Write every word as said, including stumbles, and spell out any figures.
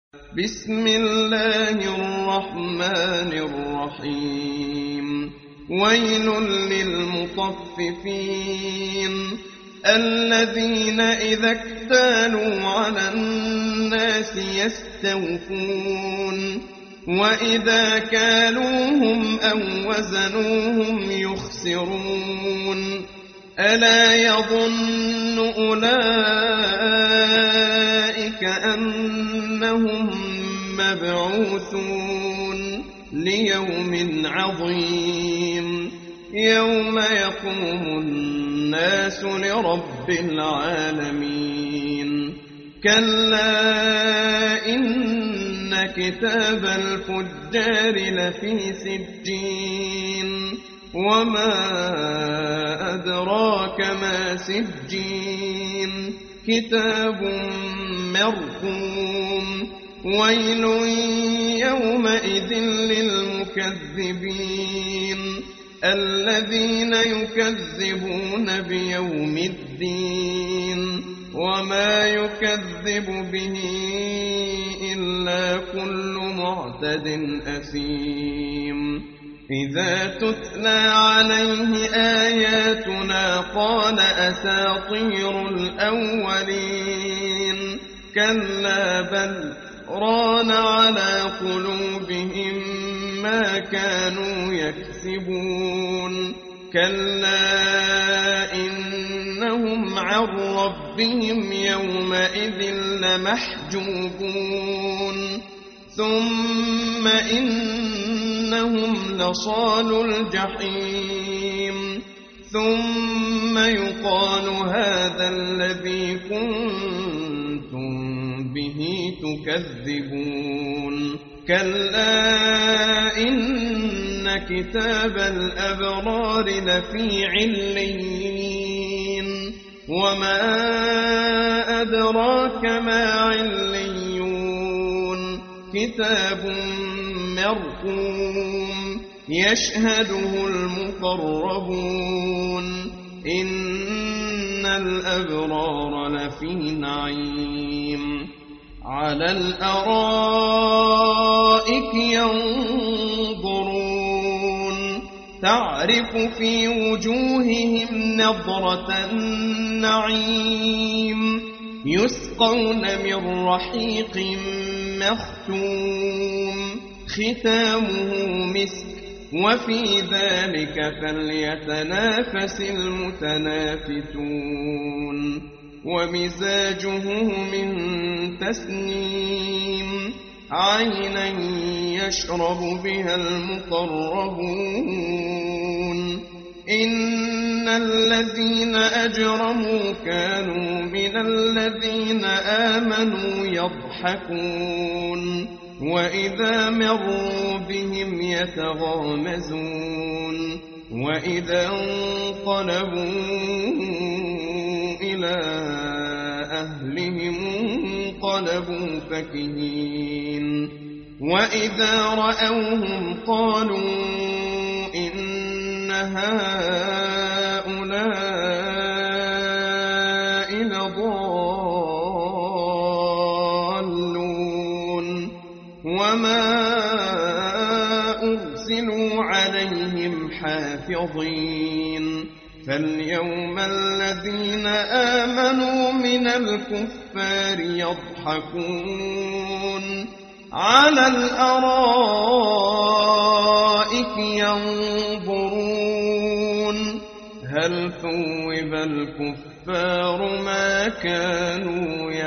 بسم الله الرحمن الرحيم ويل للمطففين الذين إذا اكتالوا على الناس يستوفون وإذا كالوهم أو وزنوهم يخسرون ألا يظن أولئك أنهم مبعوثون ليوم عظيم يوم يقوم الناس لرب العالمين كلا إن كتاب الفجار لفي سجين وما أدراك ما سجين كتاب مرقوم ويل يومئذ للمكذبين الذين يكذبون بيوم الدين وما يكذب به إلا كل معتد أثيم إذا تتلى عليه آياتنا قال أساطير الأولين كلا بل ران على قلوبهم ما كانوا يكسبون كلا إنهم عن ربهم يومئذ لمحجوبون ثم إنهم لصالو الجحيم ثم يقال هذا الذي كنتم به تكذبون كلا إن كتاب الأبرار لفي عليين وما أدراك ما عليون كتاب مرقوم يشهده المقربون إن الأبرار لفي نعيم على الأرائك ينظرون تعرف في وجوههم نضرة النعيم يسقون من رحيق مختوم ختامه مسك وفي ذلك فليتنافس المتنافسون ومزاجه من تسنيم عينا يشرب بها المقربون إن الذين أجرموا كانوا من الذين آمنوا يضحكون وإذا مروا بهم يتغامزون وإذا انقلبوا إلى أهلهم انقلبوا فكهين وإذا رأوهم قالوا إن هؤلاء لضالون وما أرسلوا عليهم حافظين فاليوم الذين آمنوا من الكفار يضحكون على الأرائك ينظرون هل ثوب الكفار ما كانوا